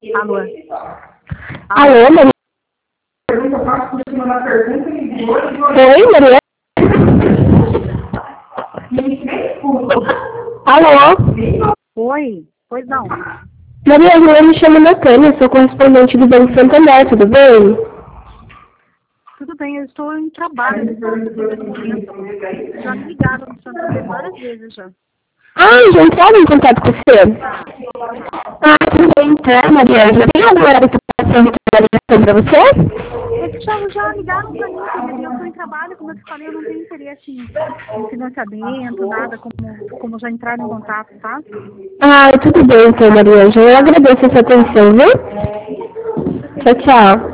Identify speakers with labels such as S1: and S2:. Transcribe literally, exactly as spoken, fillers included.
S1: Alô?
S2: Alô, Maria? Oi, Maria? Alô?
S1: Oi? Pois não.
S2: Maria, eu me chamo Natânia, sou correspondente do Banco Santander, tudo bem?
S1: Tudo bem, eu estou em trabalho nesse momento. Já me ligaram no Santander várias vezes já.
S2: Ah, já entraram em contato com você? Ah, tudo bem, então, Maria. Já tem alguma hora que eu possa retornar a ligação para você?
S1: Eles já, já ligaram para mim, mas eu estou em trabalho, como eu te falei, eu não tenho interesse em, em financiamento, nada, como, como já entraram em contato, tá?
S2: Ah, tudo bem, então, Maria. Eu agradeço a sua atenção, viu? Tchau, tchau.